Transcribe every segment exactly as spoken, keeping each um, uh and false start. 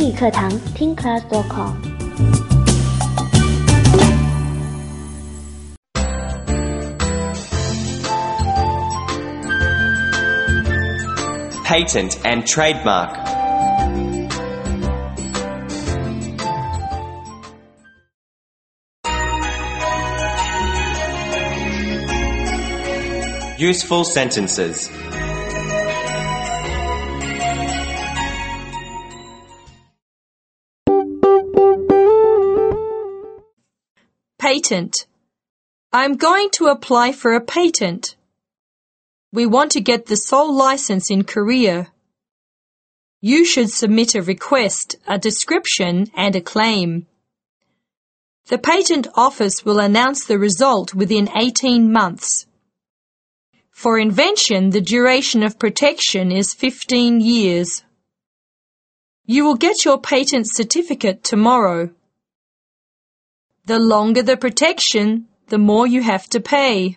英语课堂听 class dot com。 Patent and trademark. Useful sentences. Patent. I'm going to apply for a patent. We want to get the sole license in Korea. You should submit a request, a description, and a claim. The patent office will announce the result within eighteen months. For invention, the duration of protection is fifteen years. You will get your patent certificate tomorrow. The longer the protection, the more you have to pay.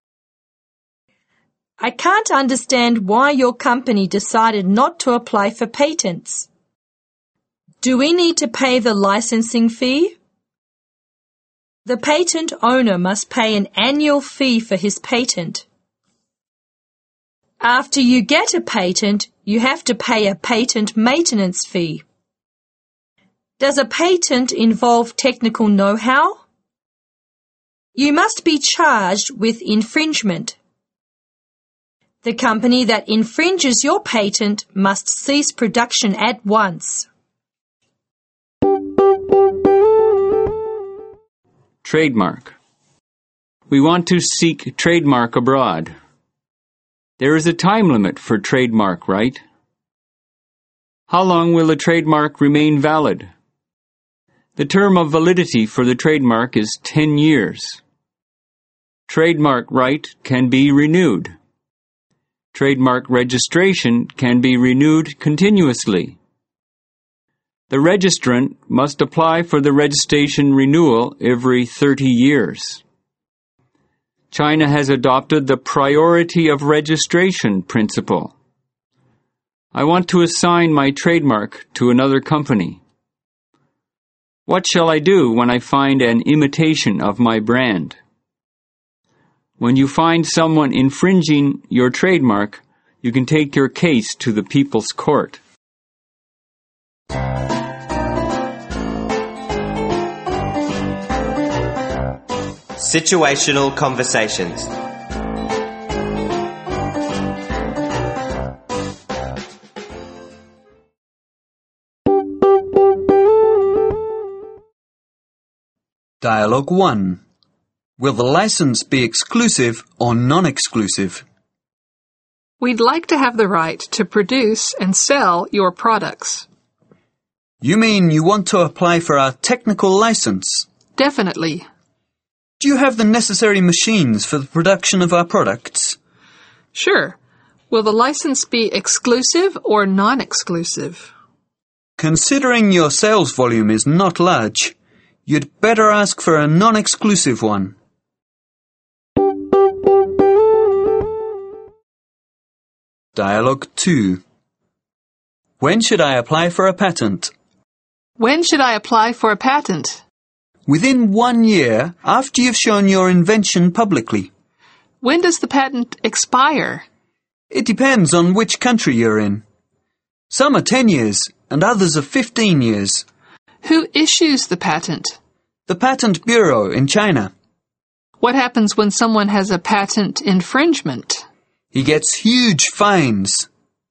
I can't understand why your company decided not to apply for patents. Do we need to pay the licensing fee? The patent owner must pay an annual fee for his patent. After you get a patent, you have to pay a patent maintenance fee. Does a patent involve technical know-how? You must be charged with infringement. The company that infringes your patent must cease production at once. Trademark. We want to seek trademark abroad. There is a time limit for trademark, right? How long will a trademark remain valid? The term of validity for the trademark is ten years. Trademark right can be renewed. Trademark registration can be renewed continuously. The registrant must apply for the registration renewal every thirty years. China has adopted the priority of registration principle. I want to assign my trademark to another company. What shall I do when I find an imitation of my brand? When you find someone infringing your trademark, you can take your case to the People's Court. Situational conversations. Dialogue one. Will the license be exclusive or non-exclusive? We'd like to have the right to produce and sell your products. You mean you want to apply for our technical license? Definitely. Do you have the necessary machines for the production of our products? Sure. Will the license be exclusive or non-exclusive? Considering your sales volume is not large, you'd better ask for a non-exclusive one. Dialogue two. When should I apply for a patent? When should I apply for a patent? Within one year after you've shown your invention publicly. When does the patent expire? It depends on which country you're in. Some are ten years and others are fifteen years. Who issues the patent? The Patent Bureau in China. What happens when someone has a patent infringement? He gets huge fines.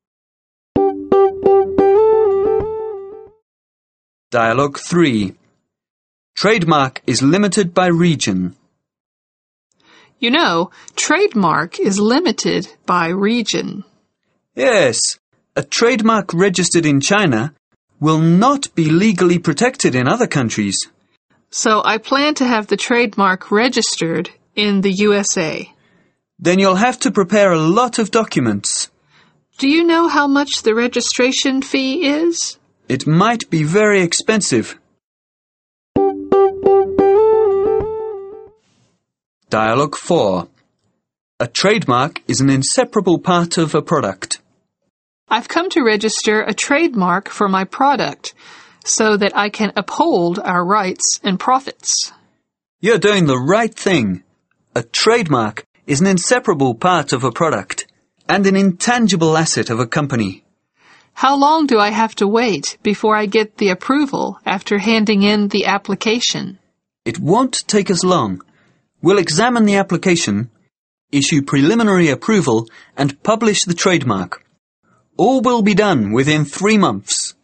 Dialogue three. Trademark is limited by region. You know, trademark is limited by region. Yes, a trademark registered in China will not be legally protected in other countries. So I plan to have the trademark registered in the U S A. Then you'll have to prepare a lot of documents. Do you know how much the registration fee is? It might be very expensive. Dialogue four. A trademark is an inseparable part of a product. I've come to register a trademark for my product. so that I can uphold our rights and profits. You're doing the right thing. A trademark is an inseparable part of a product and an intangible asset of a company. How long do I have to wait before I get the approval after handing in the application? It won't take us long. We'll examine the application, issue preliminary approval, and publish the trademark. All will be done within three months.